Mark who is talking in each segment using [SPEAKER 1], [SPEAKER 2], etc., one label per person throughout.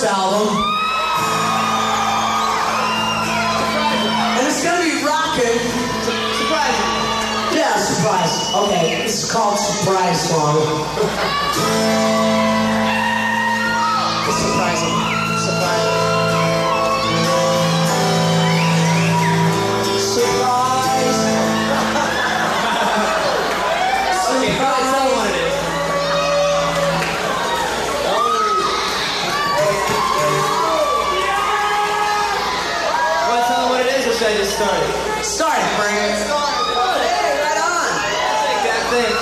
[SPEAKER 1] album. And it's gonna be rocking. Surprising. Yeah, surprise. Okay, this is called Surprise Song. It's surprising. Surprising. Surprise.
[SPEAKER 2] Okay, probably tell what it is. Want to tell them what it is, or should I just start it?
[SPEAKER 1] Start it, Frank. Hey, right on.
[SPEAKER 2] I'll take that thing.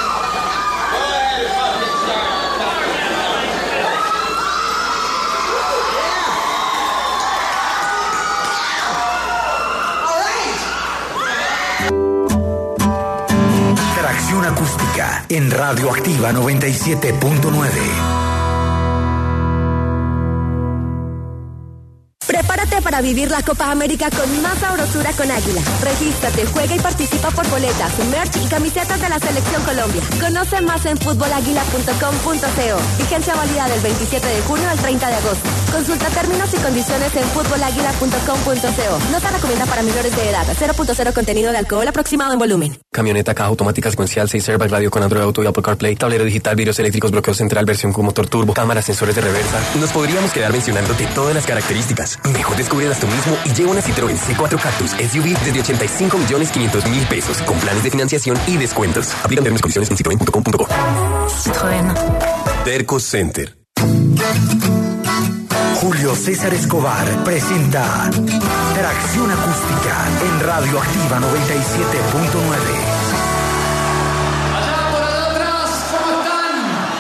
[SPEAKER 3] Tracción acústica en Radioactiva 97.9.
[SPEAKER 4] Prepárate para vivir la Copa América con más sabrosura con Águila. Regístrate, juega y participa por boletas, merch y camisetas de la Selección Colombia. Conoce más en futbolaguila.com.co. Vigencia válida del 27 de junio al 30 de agosto. Consulta términos y condiciones en futbolaguila.com.co. No se recomienda para menores de edad. 0.0 contenido de alcohol aproximado en volumen.
[SPEAKER 5] Camioneta, caja automática secuencial, 6 airbag, radio con Android Auto y Apple CarPlay, tablero digital, vidrios eléctricos, bloqueo central, versión con motor turbo, cámaras, sensores de reversa. Nos podríamos quedar mencionándote todas las características. Mejor descúbrelas tú mismo y lleva una Citroën C4 Cactus SUV desde 85.500.000 pesos con planes de financiación y descuentos. Aplican términos y condiciones en citroen.com.co.
[SPEAKER 4] Citroën.
[SPEAKER 5] Terco Center.
[SPEAKER 3] Julio César Escobar presenta Tracción Acústica en Radioactiva 97.9.
[SPEAKER 6] Allá por allá atrás, ¿cómo están?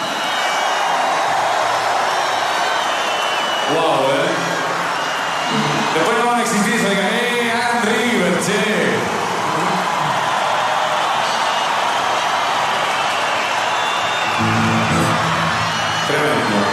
[SPEAKER 6] Wow, Después no van a exigir eso, digan, hagan River, che. Tremendo.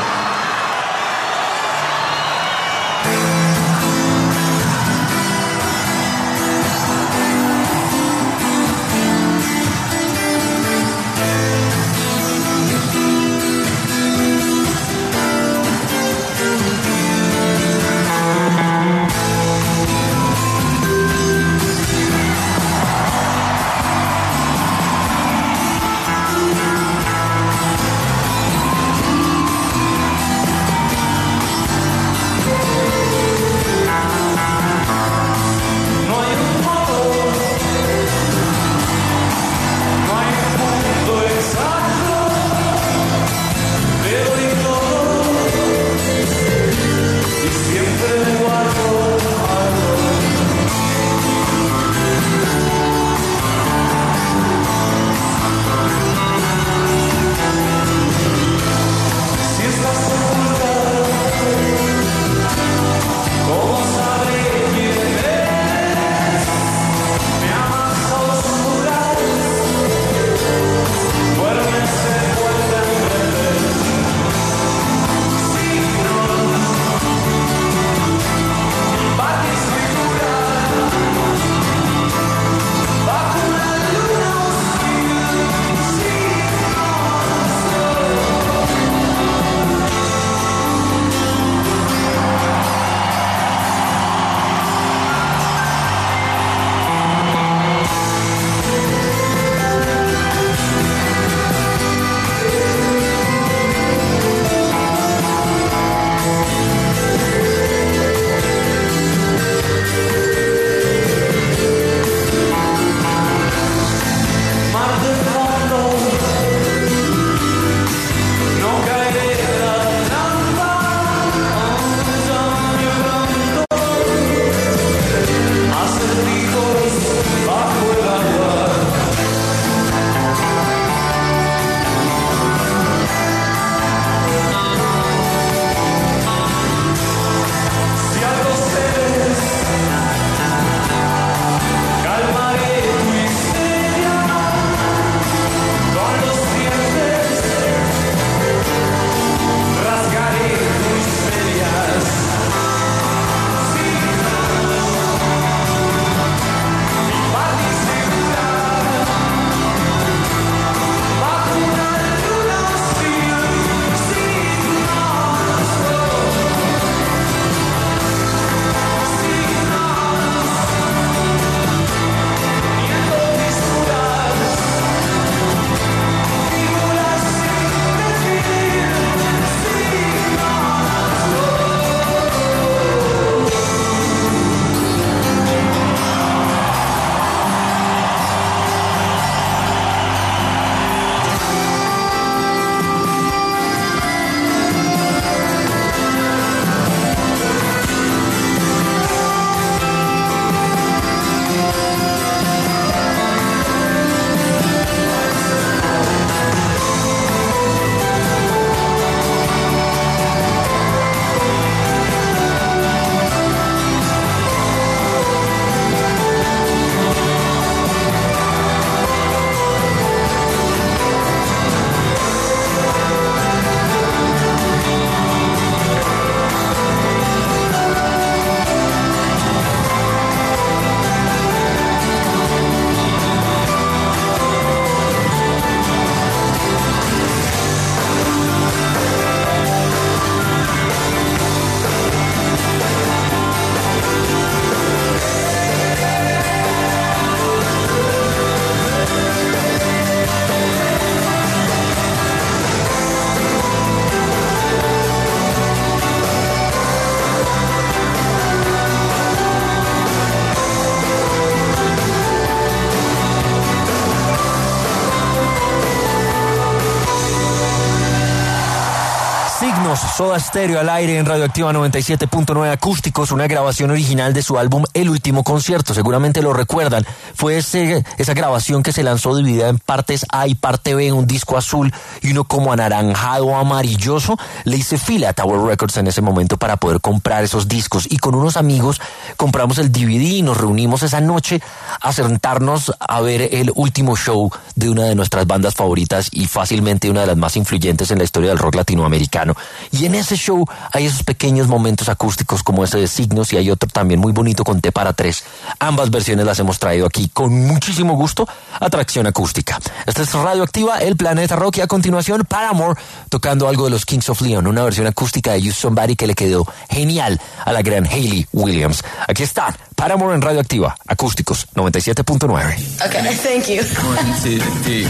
[SPEAKER 7] Soda Stereo al aire en Radioactiva 97.9 Acústicos, una grabación original de su álbum El Último Concierto. Seguramente lo recuerdan. Fue esa grabación que se lanzó dividida en partes A y parte B, un disco azul y uno como anaranjado amarilloso. Le hice fila a Tower Records en ese momento para poder comprar esos discos, y con unos amigos compramos el DVD y nos reunimos esa noche a sentarnos a ver el último show de una de nuestras bandas favoritas y fácilmente una de las más influyentes en la historia del rock latinoamericano. Y en ese show hay esos pequeños momentos acústicos como ese de Signos, y hay otro también muy bonito con T para 3. Ambas versiones las hemos traído aquí con muchísimo gusto a Tracción Acústica. Esta es Radioactiva, el Planeta Rock, y a continuación Paramore tocando algo de los Kings of Leon, una versión acústica de Use Somebody que le quedó genial a la gran Hayley Williams. Aquí están Paramore en Radioactiva, Acústicos 97.9.
[SPEAKER 1] Okay, thank you.
[SPEAKER 2] 1, 2, 3.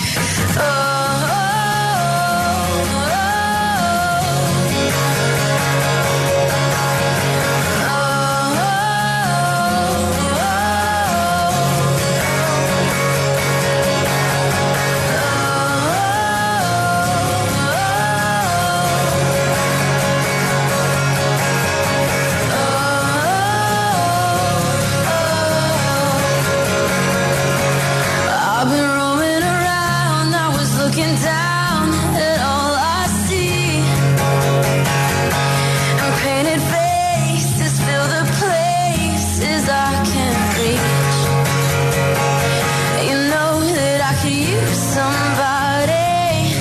[SPEAKER 8] I've been roaming around, I was looking down at all I see. And painted faces fill the places I can't reach. You know that I could use somebody.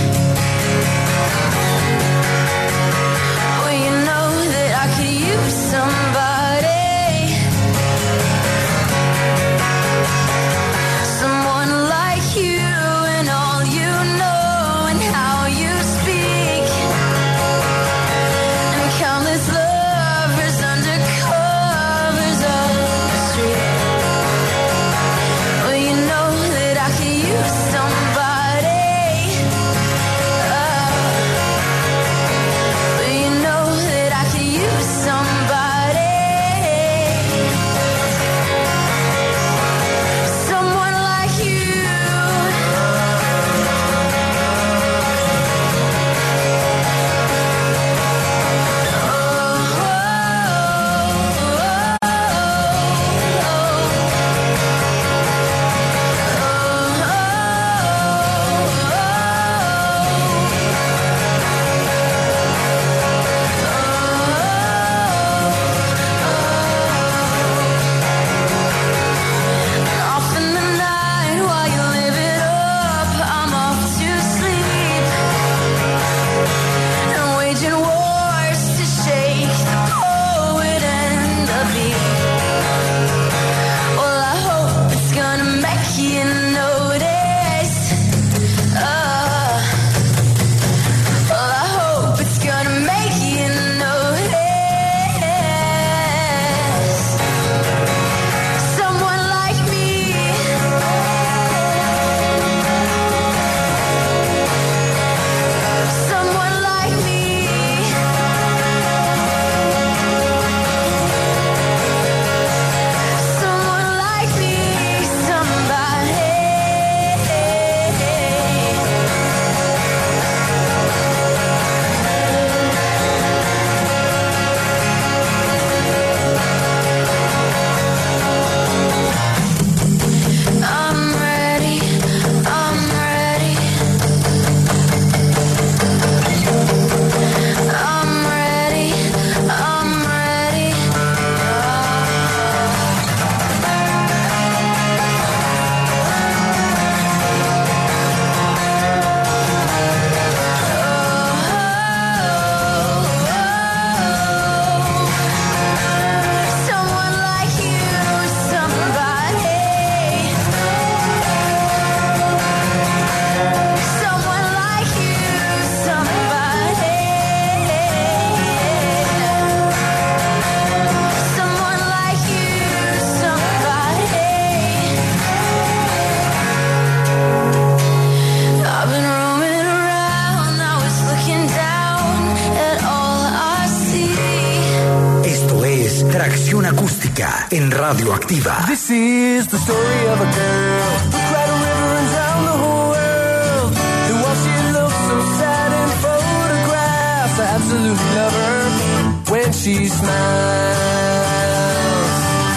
[SPEAKER 8] Oh, you know that I could use somebody. Someone like you and all you know and how you speak, and countless lovers under covers of the street. Well, you know that I could use somebody. Well, you know that I could use somebody. Someone like you. Off in the night while you live it up, I'm off to sleep and waging wars to shake the poet and the beat. Well, I hope it's gonna make you notice. Well, I hope it's gonna make you notice. Someone like me. Someone like me. Someone like me. Somebody. I'm ready. I'm ready. I'm ready. I'm ready. Someone like you, somebody. Someone like you, somebody. Someone like you, somebody. I've been roaming around, I was looking down at all I see.
[SPEAKER 3] Esto es Tracción Acústica en Radioactiva.
[SPEAKER 7] This is the story of a girl who cried a river and drowned the whole world. And while she looked so sad in photographs, I had
[SPEAKER 9] absolutely love her when she smiles.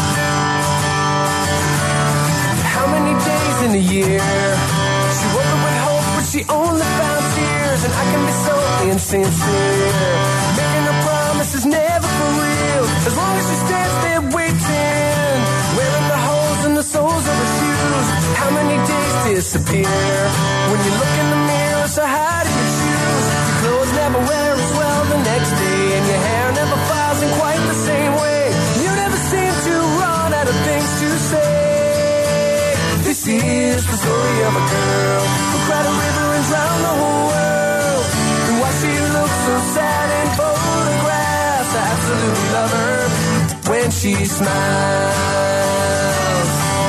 [SPEAKER 9] How many days in a year she woke up with hope, but she only found tears. And I can be so insincere, making her promises never for real. As long as she stands there waiting, wearing the holes in the soles of her shoes. How many days disappear when you look in the mirror, so how do you choose? Your clothes never wear as well the next day, and your hair never files in quite the same way. You never seem to run out of things to say. This is the story of a girl who cried a river and drowned the whole world. And why she looks so sad in photographs, I absolutely love her when she smiles.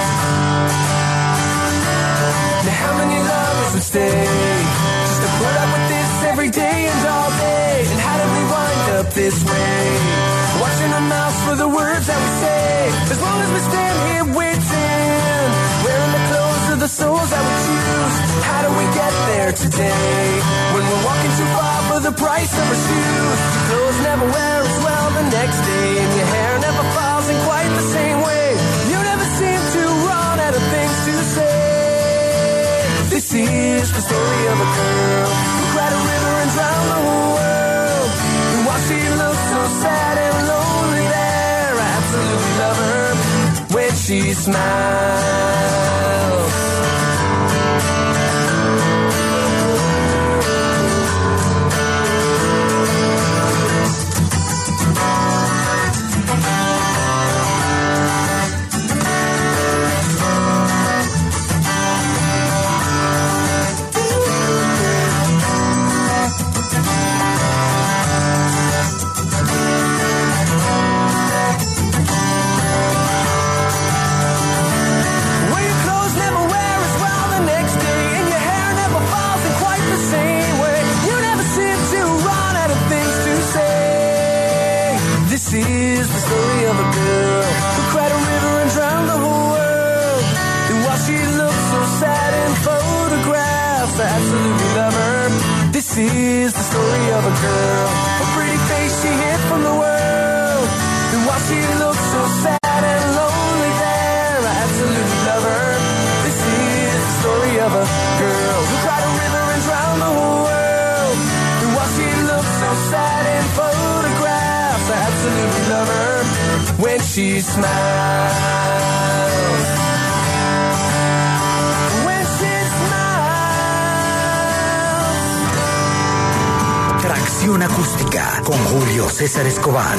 [SPEAKER 9] Now how many lovers would stay just to put up with this every day and all day? And how did we wind up this way, watching our mouths for the words that we say? As long as we stand here waiting, wearing the clothes of the souls that we choose. How do we get there today when we're walking too far for the price of our shoes? Your clothes never wear as well the next day, and your hair never falls in quite the same way. You never seem to run out of things to say. This is the story of a girl who cried a river and drowned the whole world. And while she looks so sad and lonely there, I absolutely love her when she smiles. This is the story of a girl who cried a river and drowned the whole world. And while she looks so sad in photographs, I absolutely love her. This is the story of a girl, a pretty face she hid from the world. And while she looks so sad and lonely there, I absolutely love her. This is the story of a girl who cried a river and drowned the whole world. And while she looks so sad in photographs, I absolutely love her when she smiles. When she smiles.
[SPEAKER 3] Tracción acústica con Julio César Escobar.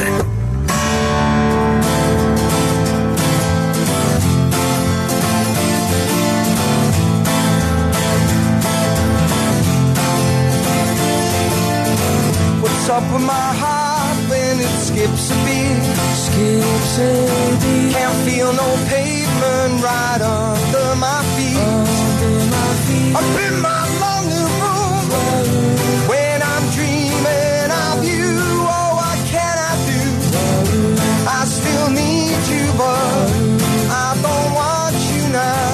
[SPEAKER 9] What's up with my heart when it skips a beat? Skips a beat. Can't feel no pavement right under my feet. Up in my lonely room, when I'm dreaming of you, oh, what can I do? I still need you, but I don't want you now.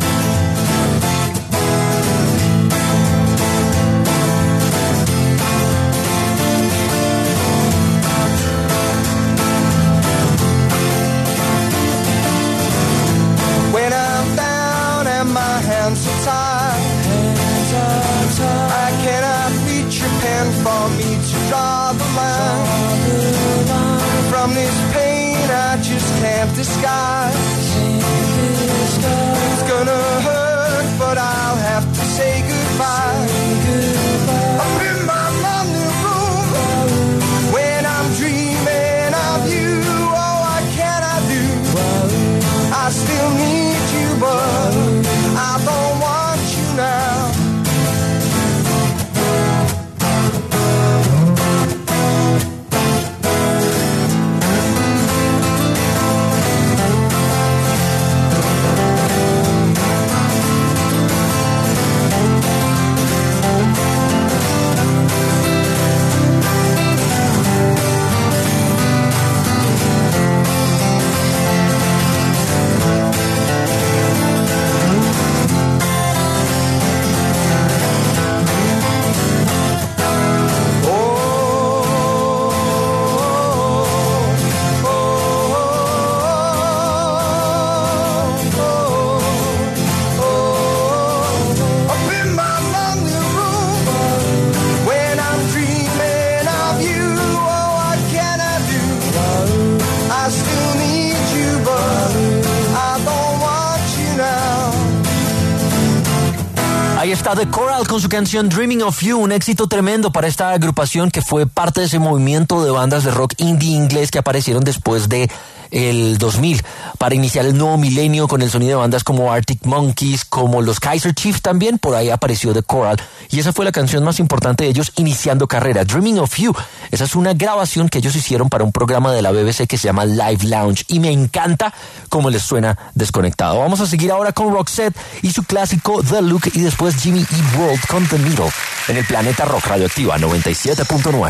[SPEAKER 9] When I'm down and my hands are tied, I cannot reach your pen for me to draw the line. From this pain I just can't disguise. It's gonna hurt, but I'll have to say goodbye. Up in my lonely room, when I'm dreaming of you, oh, what can I do? I still need you, but I don't want you now.
[SPEAKER 7] Ahí está The Coral con su canción Dreaming of You, un éxito tremendo para esta agrupación que fue parte de ese movimiento de bandas de rock indie inglés que aparecieron después de el 2000 para iniciar el nuevo milenio con el sonido de bandas como Arctic Monkeys, como los Kaiser Chiefs también. Por ahí apareció The Coral y esa fue la canción más importante de ellos iniciando carrera, Dreaming of You. Esa es una grabación que ellos hicieron para un programa de la BBC que se llama Live Lounge y me encanta cómo les suena desconectado. Vamos a seguir ahora con Roxette y su clásico The Look y después Jimmy Eat World con The Needle en el Planeta Rock Radioactiva 97.9.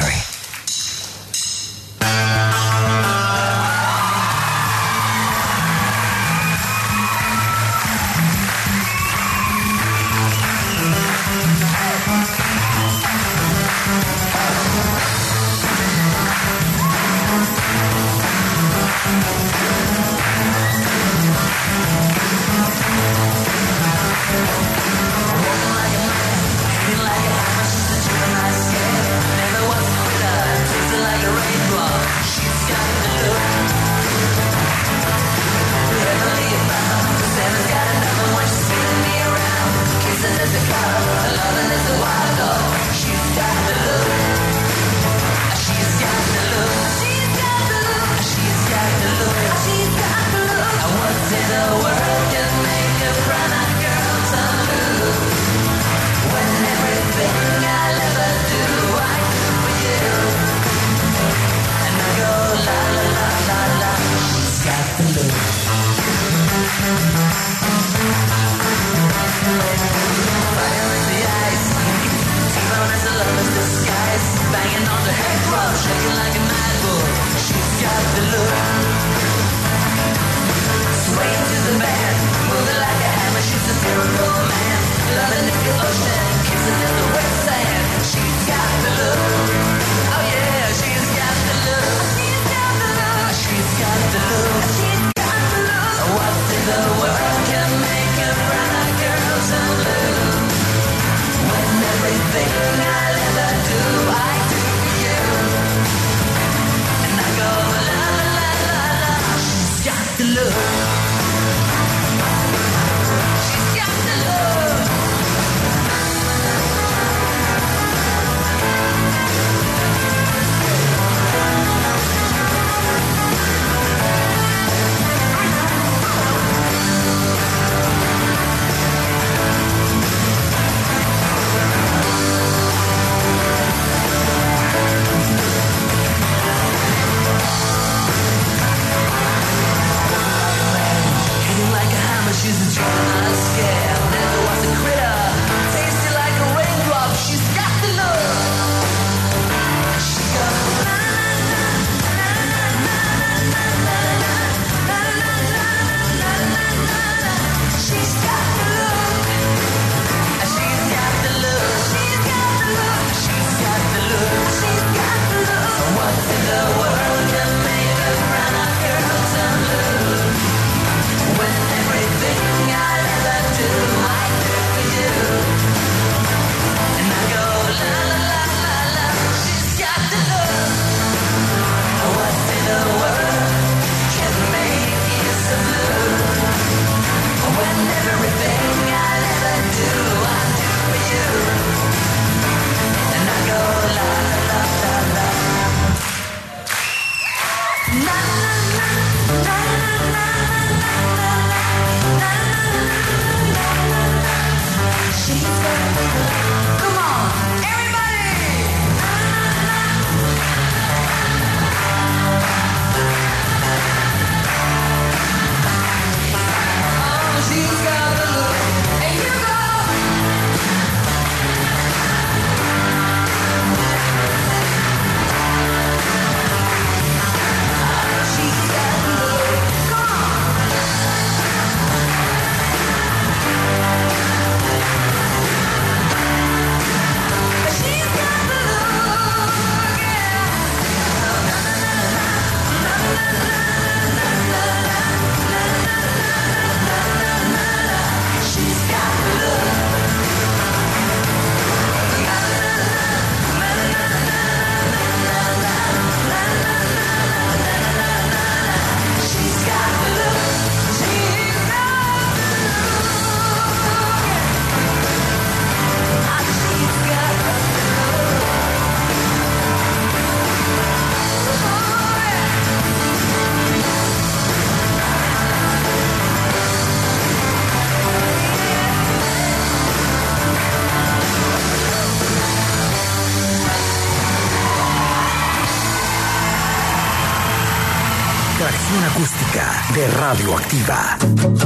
[SPEAKER 3] acústica de Radioactiva.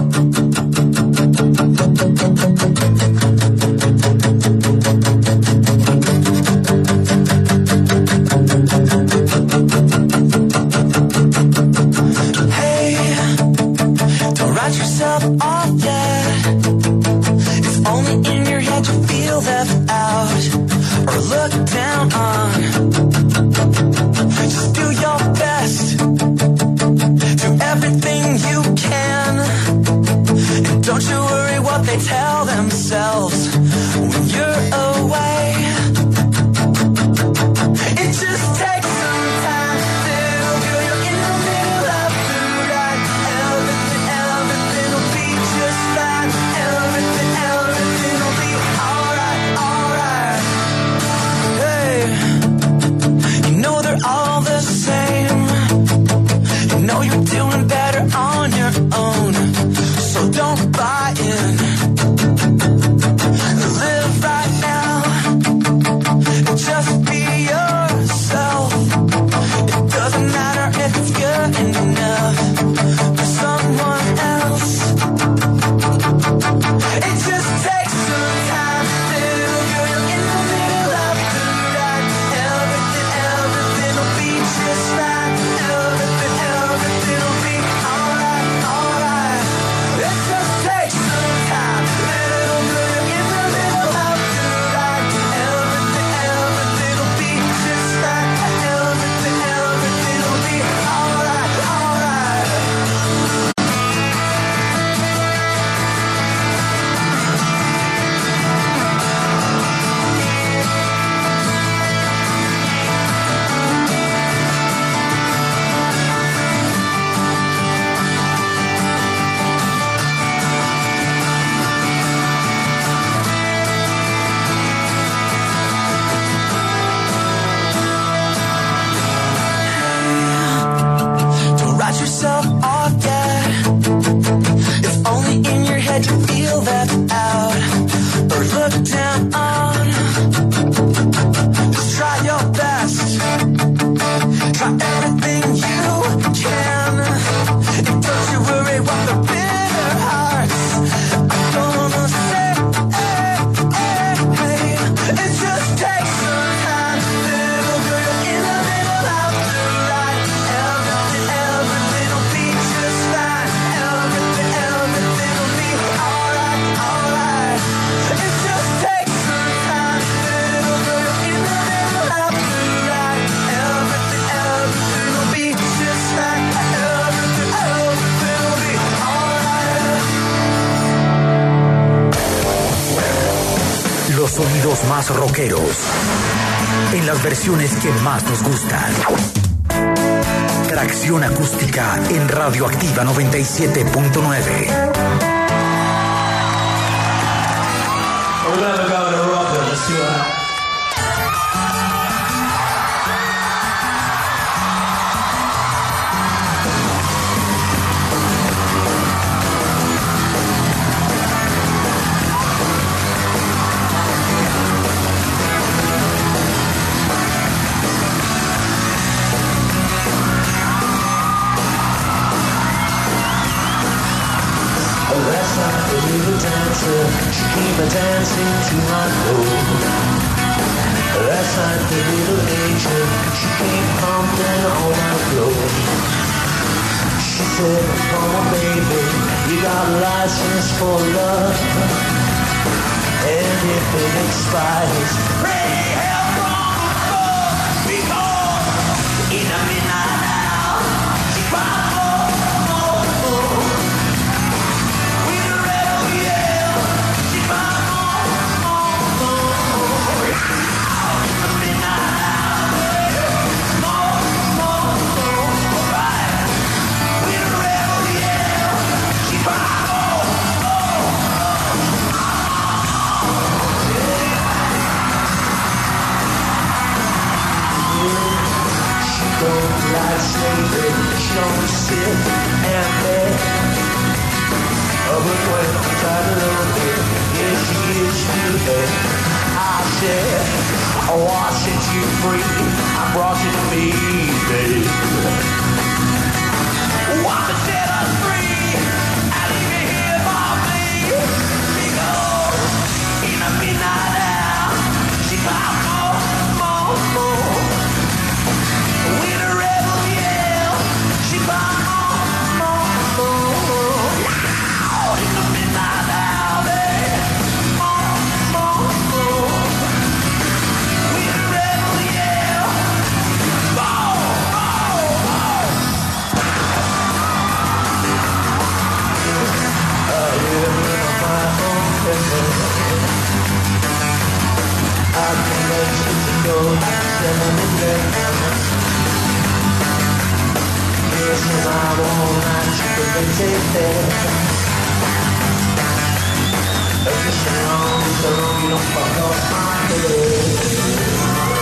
[SPEAKER 9] Hey, don't write yourself off yet. If only in your head you feel left out or looked down on. Just do your best. Do everything you can. And don't you worry what they tell themselves when you're away. It just takes some time to feel you're in the middle of the ride. Everything will be just fine. Everything will be alright, alright. Hey, you know they're all the same. You know you're doing better on your own. So don't buy in. Live right now. Just be yourself. It doesn't matter if it's good enough for someone else. It just takes some time to feel you're in the middle of the ride. Everything will be just fine. Everything will be alright, alright. It just takes some time to feel you're in the middle of the ride. Everything will be just fine. Everything will be alright, alright. Don't write yourself off yet. If only in your head you feel left out or looked down on. Just try your best. Try everything you can. And don't you worry what the bitter hearts are gonna say. It just takes some time. Little girl in the middle of the ride. Everything will be just fine. Everything will be alright, alright. It just takes some time. Little girl in the middle of the ride. Everything will be just fine. Everything will be alright.
[SPEAKER 3] Los sonidos más rockeros en las versiones que más nos gustan. Tracción acústica en Radioactiva 97.9.
[SPEAKER 1] We're gonna go to rocker. Let's see what happens. Last night the little dancer, she came a-dancing to my door. Last night the little angel, she came pumping on my floor. She said, come on baby, you got a license for love. And if it expires, pray hell from above. Because in the midnight hour, she cried more. With a rebel yell, she cried more. In the midnight hour, more. Right. With a rebel yell, she cried more. She don't like slavery, she don't sit and beg. But when I'm trying to love her, yeah, she gives you that. I said, oh, I set you free, I brought you to me, baby. What I can let you go, seven minutes. Yes, and I won't let you take that. Just so you don't fuck off my head.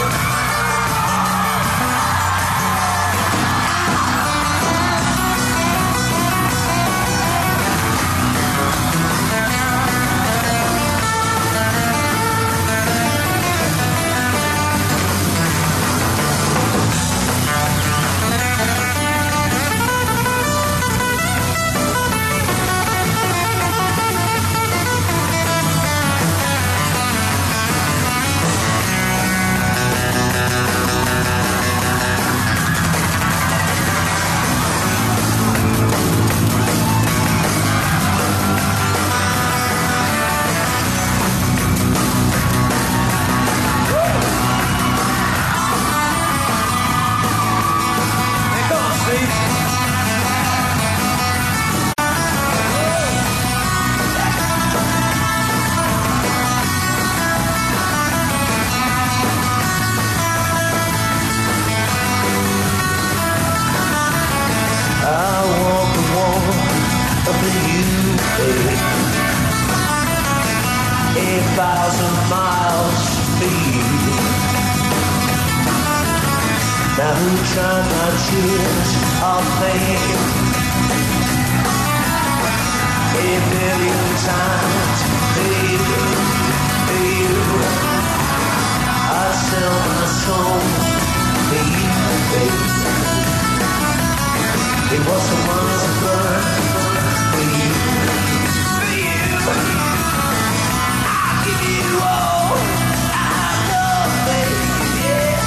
[SPEAKER 1] Now who tried my tears of pain 1,000,000,000 times for you. I sell my soul for you, baby. It was the ones that burned for you. I'll give you all I love, baby, yeah.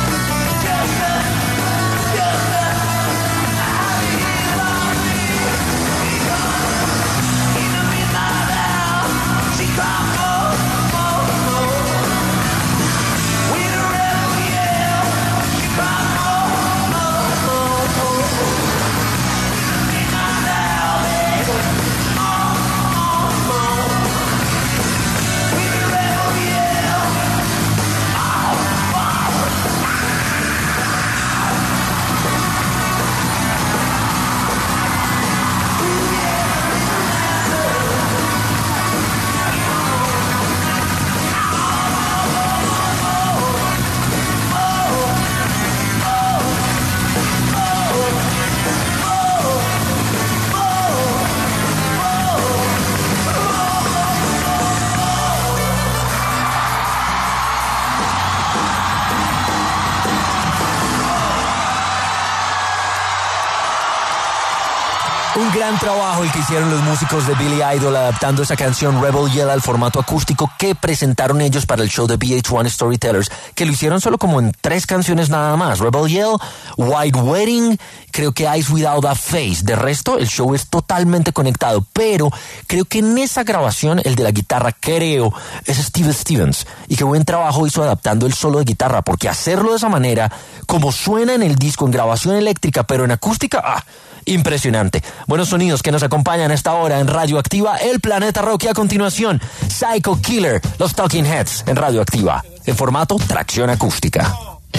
[SPEAKER 7] Un gran trabajo el que hicieron los músicos de Billy Idol adaptando esa canción Rebel Yell al formato acústico que presentaron ellos para el show de VH1 Storytellers, que lo hicieron solo como en 3 canciones nada más. Rebel Yell, White Wedding, creo que Eyes Without a Face. De resto, el show es totalmente conectado, pero creo que en esa grabación el de la guitarra, creo, es Steve Stevens. Y qué buen trabajo hizo adaptando el solo de guitarra, porque hacerlo de esa manera, como suena en el disco, en grabación eléctrica, pero en acústica, impresionante. Buenos sonidos que nos acompañan a esta hora en Radioactiva, el Planeta Rock, y a continuación Psycho Killer, los Talking Heads en Radioactiva, en formato tracción acústica.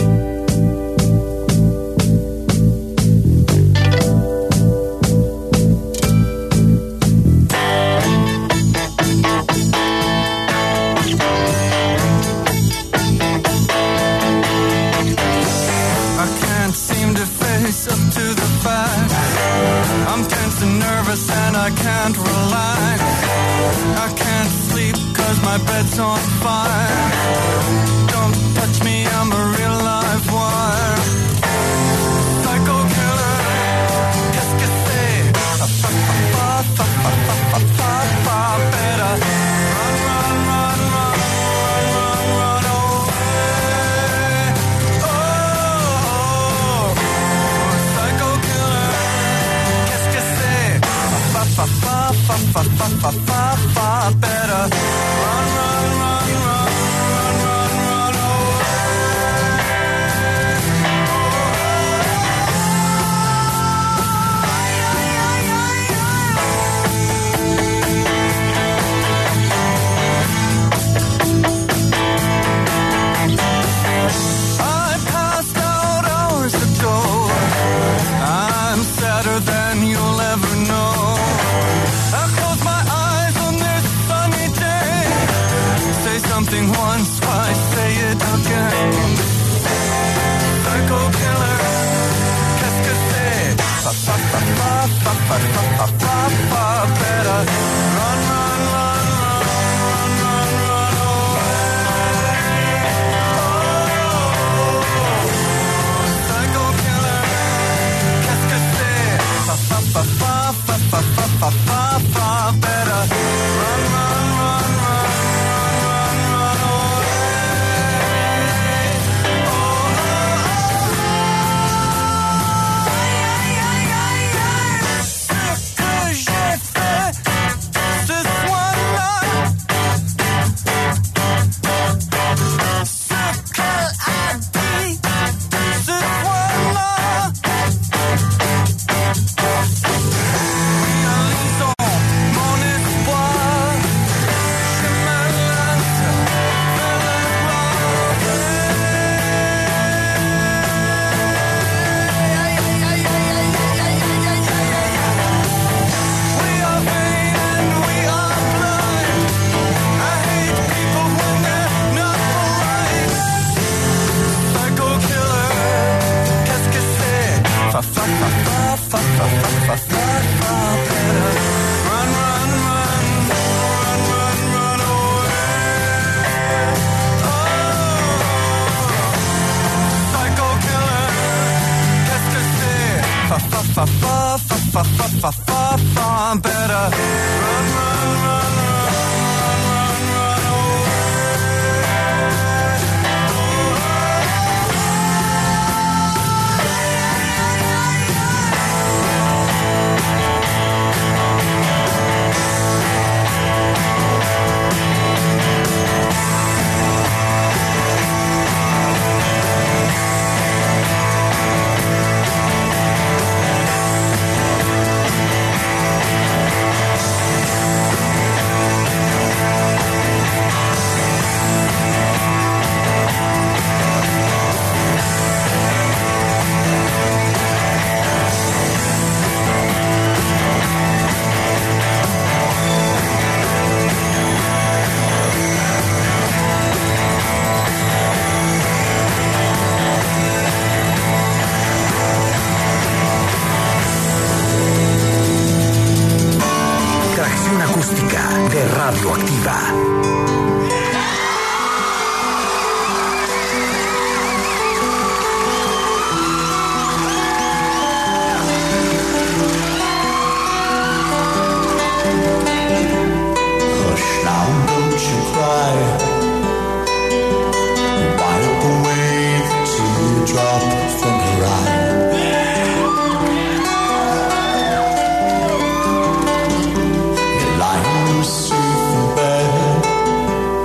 [SPEAKER 9] Up to the fact I'm tense and nervous and I can't relax. I can't sleep cause my bed's on fire. Don't touch me, I'm a real live wire. Psycho killer, qu'est-ce que c'est? Better run, run, run, run, run, run, run away. Oh, psycho killer, qu'est-ce que c'est? Better run, run, run, run, run, run, run away.
[SPEAKER 3] de Radioactiva.
[SPEAKER 1] Hush now, don't you cry. Wipe away the teardrop from your eye. You're lying safe in bed.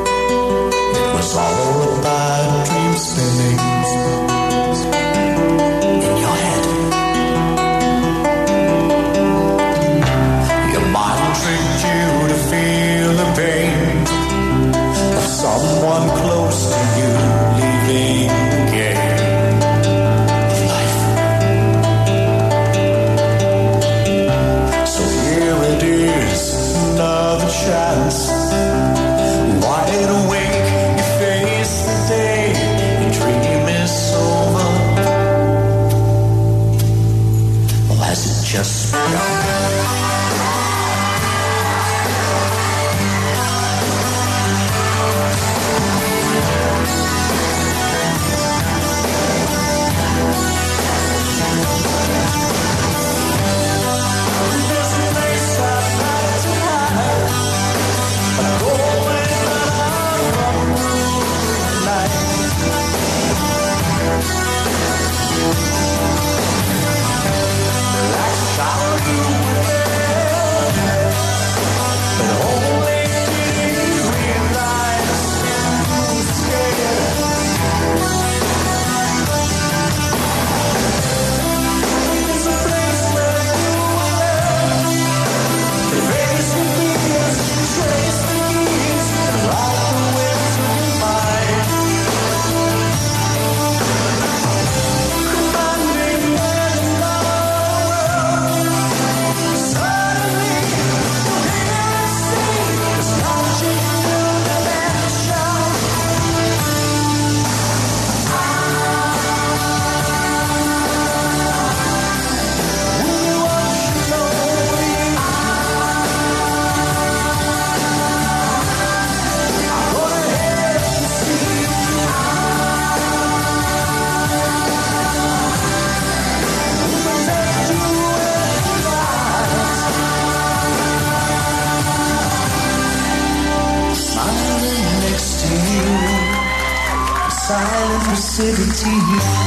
[SPEAKER 1] electricity.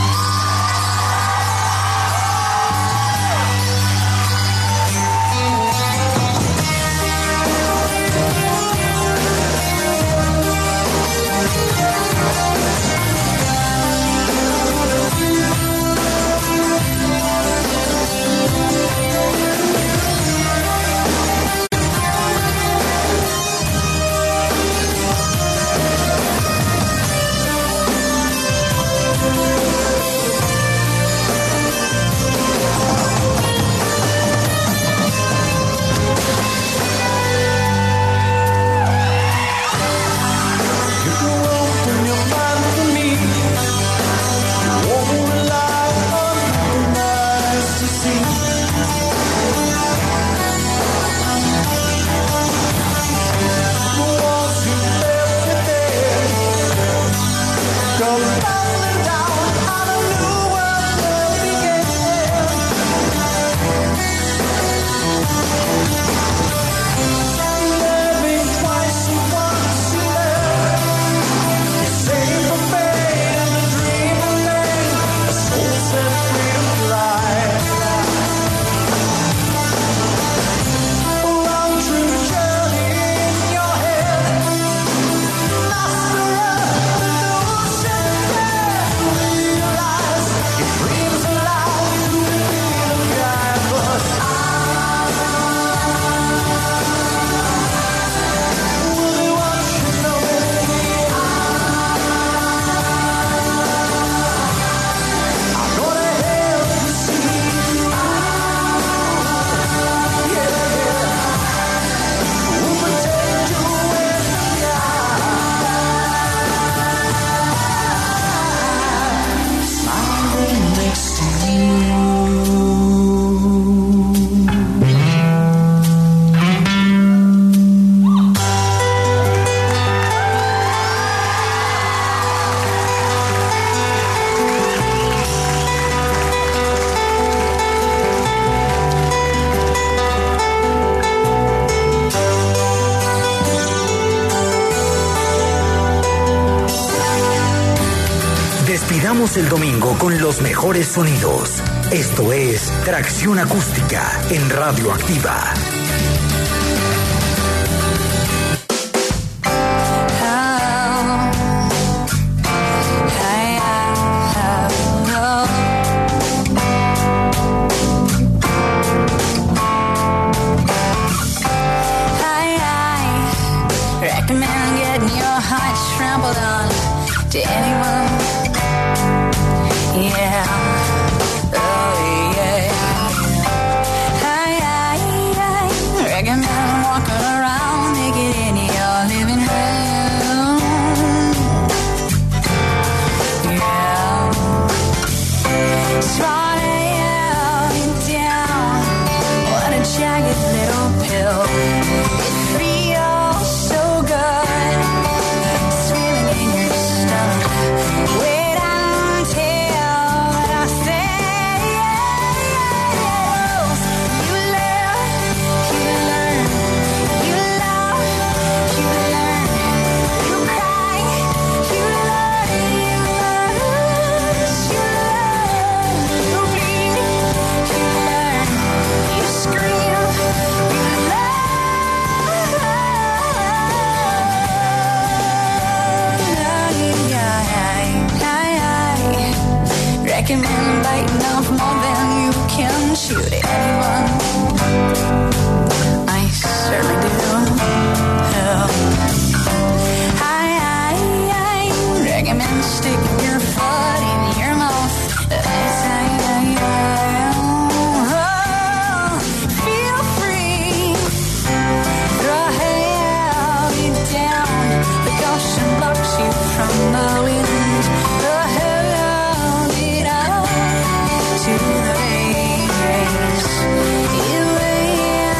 [SPEAKER 3] Despidamos el domingo con los mejores sonidos. Esto es Tracción Acústica en Radioactiva.
[SPEAKER 8] Recommend getting your heart trampled on to anyone. Yeah. Oh, yeah. I recommend walking around naked in your living room. Yeah. Swallow you down. What a jagged little pill. It feels so good. Swimming in your stomach. Wait until I say yes. You live, you learn. You love, you learn. You cry, you learn. You lose, you learn. You bleed, you learn. You scream, you learn. Recommend biting off more than you can chew to anyone. I certainly do. I recommend sticking your foot in your mouth. Feel free. Throw hell down. The ocean blocks you from the wind. Throw hell up to the race. You will.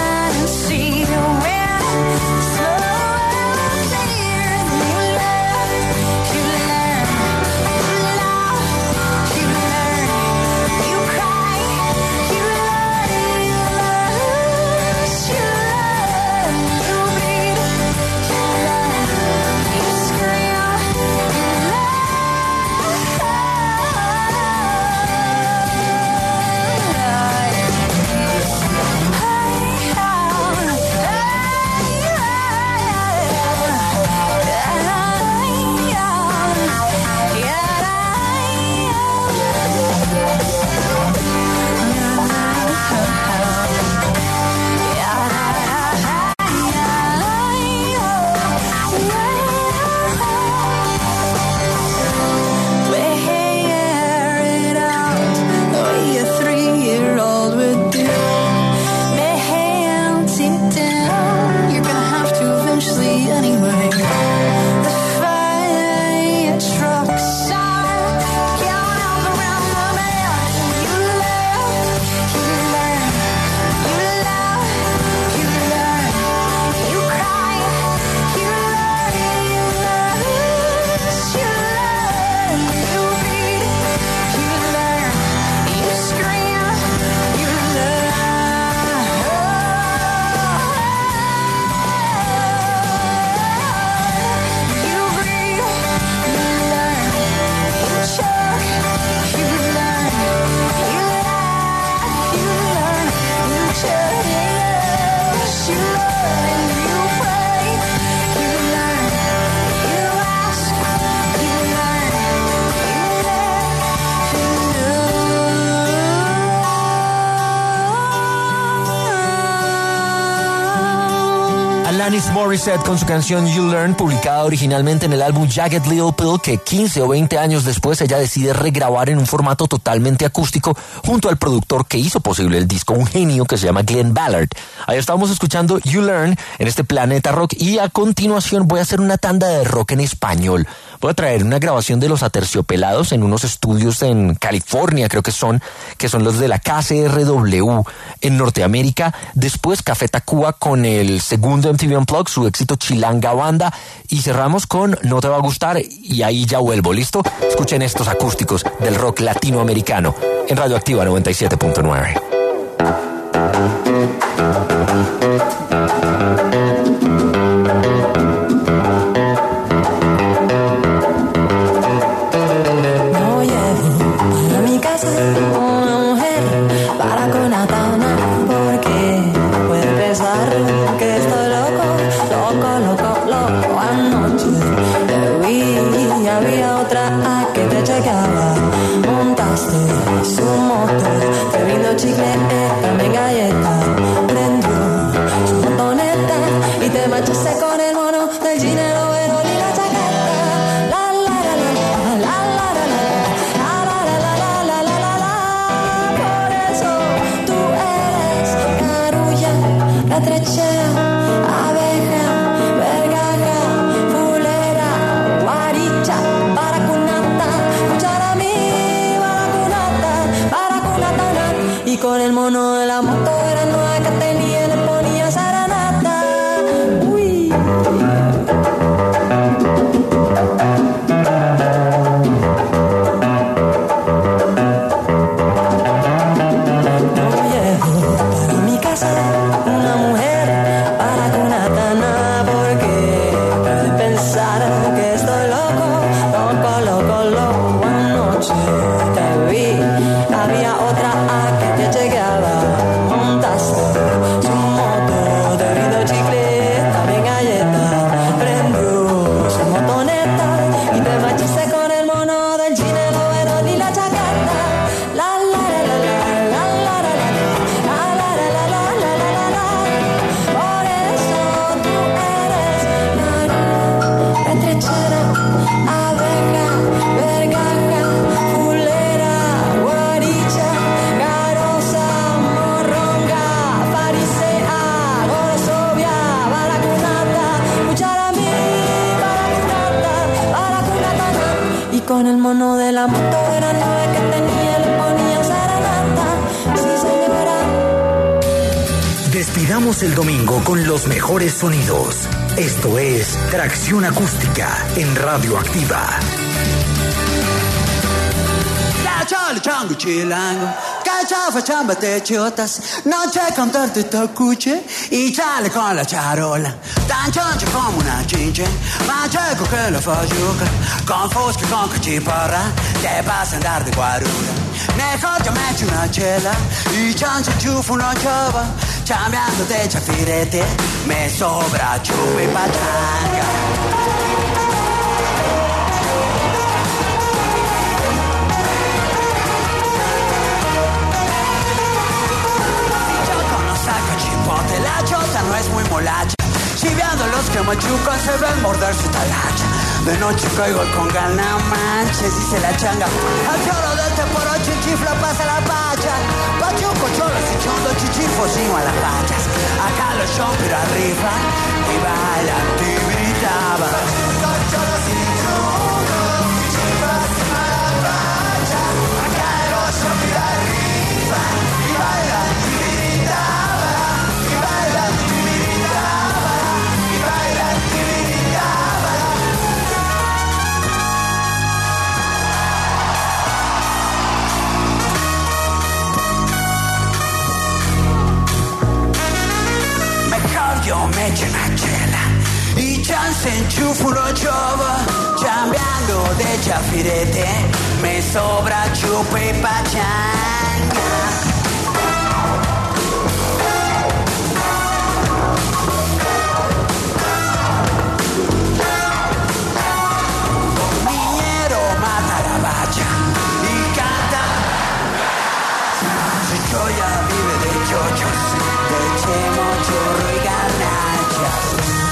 [SPEAKER 7] Alanis Morissette con su canción You Learn, publicada originalmente en el álbum Jagged Little Pill, que 15 o 20 años después ella decide regrabar en un formato totalmente acústico junto al productor que hizo posible el disco, un genio que se llama Glenn Ballard. Ahí estamos escuchando You Learn en este Planeta Rock, y a continuación voy a hacer una tanda de rock en español. Voy a traer una grabación de Los Aterciopelados en unos estudios en California, creo que son los de la KCRW en Norteamérica. Después Café Tacuba con el segundo MTV Unplugged, su éxito Chilanga Banda, y cerramos con No Te Va a Gustar, y ahí ya vuelvo. ¿Listo? Escuchen estos acústicos del rock latinoamericano en Radioactiva 97.9.
[SPEAKER 8] Montaste su moto, bebiendo chicle, también galleta. Prendió su motoneta y te marchaste con el mono del dinero, pero ni la chaqueta. La la la la la la la la la la la la la. Por eso tú eres carulla, catrechera, abeja, vergaja, fulera, guaricha, baracunata, cucharami. Y con el mono de la moto era nueva que tenía, le ponía serenata. Uy. No llego para mi casa una mujer para con una tana, porque puede pensar que estoy loco, loco, loco, loco. Anoche te vi, había otra que te llegaba, montaste su moto, te brindo chicle, también galleta, prendió su motoneta y te marchaste con el mono del dinero, pero ni la chaqueta. La la la la la la la la la la la la la la la la. Por eso tú eres la retrechera, abeja, vergaja, fulera, guaricha, garosa, morronga, farisea, gorosovia, baracunata, cucharami, baracunata. Y con el mono de la moto era nueve que tenía, le ponía serenata. Sí, señora.
[SPEAKER 3] Despidamos el domingo con los mejores sonidos. Esto es Tracción Acústica en Radioactiva.
[SPEAKER 10] Ciango chilango, caccia facciamo te ciotas, non c'è contarte toccuce, i ciale con la ciarola, tancianci come una cince, ma c'è che la fa giocare, con fosca con che ci parla, che basta andare di guarura, ne coggio metti una cella, i cianci ciuffano ciova, cambiando te ciaffirete, me sopra ciubi patanga. La chota no es muy molacha, chiviando los que machucan se ven morder su talacha. De noche caigo con gana, manches, dice la changa. Al choro del teporocho chifla pasa la pacha. Pachuco, cholos y chondo, chichifos y a las pachas. Acá los chompers arriba y bailan, y gritaban. Pachuco, cholos y chondo, chichifos y a las pachas. Acá los chompers arriba y bailan, y gritaban. Io metto una cella, i chance in ciuffolo giova, cambiando de ciaffirete, me sobra ciuppe pachanga. Minero mata la bacha y canta, se gioia vive de chochos, de chemo, chorro y garnachas.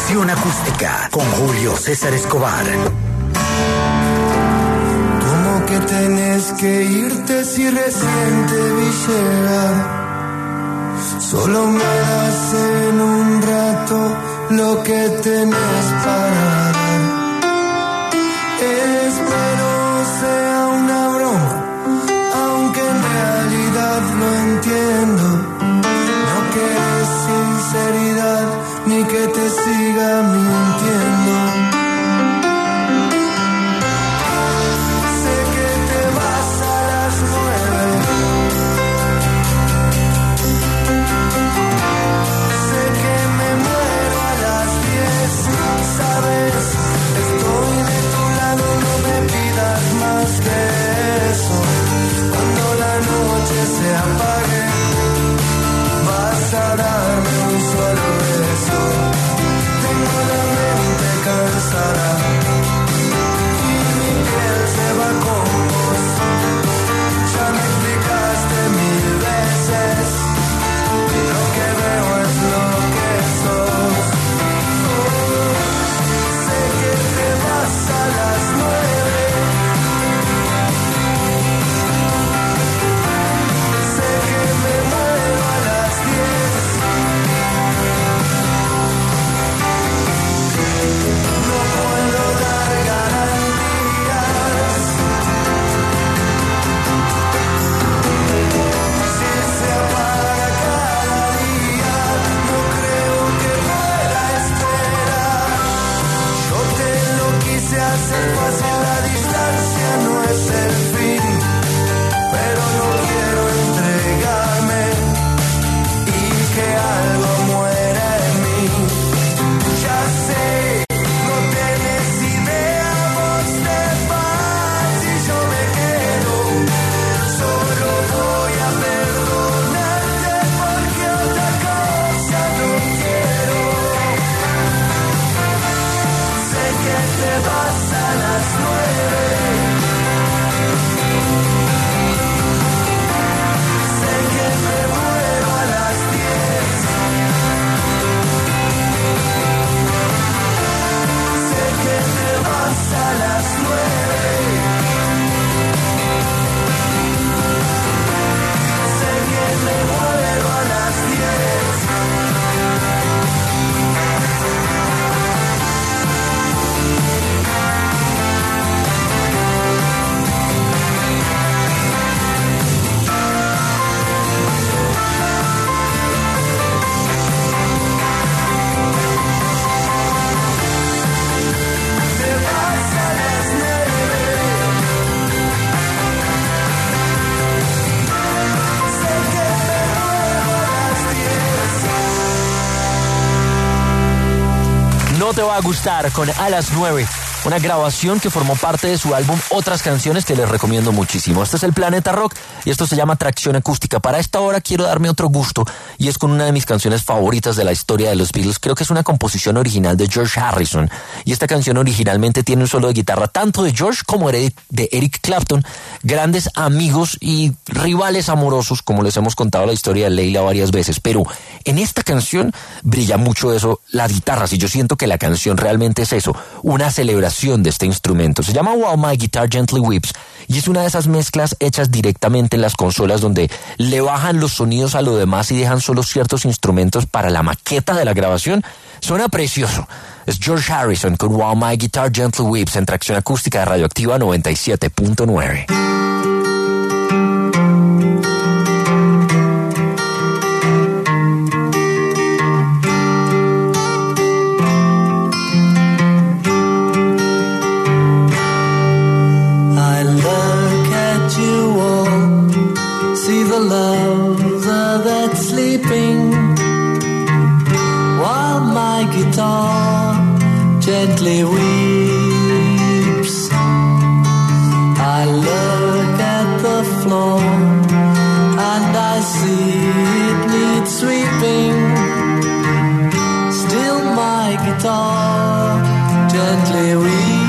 [SPEAKER 3] Tracción Acústica con Julio César Escobar.
[SPEAKER 9] ¿Cómo que tenés que irte si recién te vi llegar? Solo me das en un rato lo que tenés para dar. Espero sea una broma, aunque en realidad lo entiendo. No querés sinceridad ni que te siga mintiendo. Sé que te vas a las 9. Sé que me muero a las 10. Sabes, estoy de tu lado, no me pidas más que eso. Cuando la noche se apague, vas a darme un solo beso. Tengo la mente cansada y mi piel se va con vos. Ya me explicaste 1000 veces, lo que veo es lo que sos. Sé que te vas a las 9. Sé que me muero a las 10. No puedo dar garantías. Si se apaga cada día, no creo que pueda esperar. Yo te lo quise hacer fácil, la distancia no es el fin, pero no quiero entregarme y que algo muera en mí. Ya sé, no tienes idea, vos te vas y yo me quedo. Solo voy a perdonarte porque otra cosa no quiero. Sé que te vas a las 9. Sé que me muero a las 10. Sé que te vas a las 9. Sé que me muero a las 10. Te vas a las 9. Sé que me muero a las 10.
[SPEAKER 7] No te va a gustar con A las 9, una grabación que formó parte de su álbum Otras Canciones que les recomiendo muchísimo. Este es el Planeta Rock y esto se llama Tracción Acústica. Para esta hora quiero darme otro gusto y es con una de mis canciones favoritas de la historia de los Beatles. Creo que es una composición original de George Harrison y esta canción originalmente tiene un solo de guitarra tanto de George como de Eric Clapton, grandes amigos y rivales amorosos, como les hemos contado la historia de Leila varias veces, pero en esta canción brilla mucho eso, las guitarras, y yo siento que la canción realmente es eso, una celebración de este instrumento. Se llama While My Guitar Gently Weeps y es una de esas mezclas hechas directamente en las consolas donde le bajan los sonidos a lo demás y dejan solo ciertos instrumentos para la maqueta de la grabación. Suena precioso. Es George Harrison con While My Guitar Gently Weeps en Tracción Acústica de Radioactiva 97.9.
[SPEAKER 9] I look at you all, see the lover that's sleeping, while my guitar gently weeps. I look at the floor and I see it needs sweeping. Still my guitar gently weeps.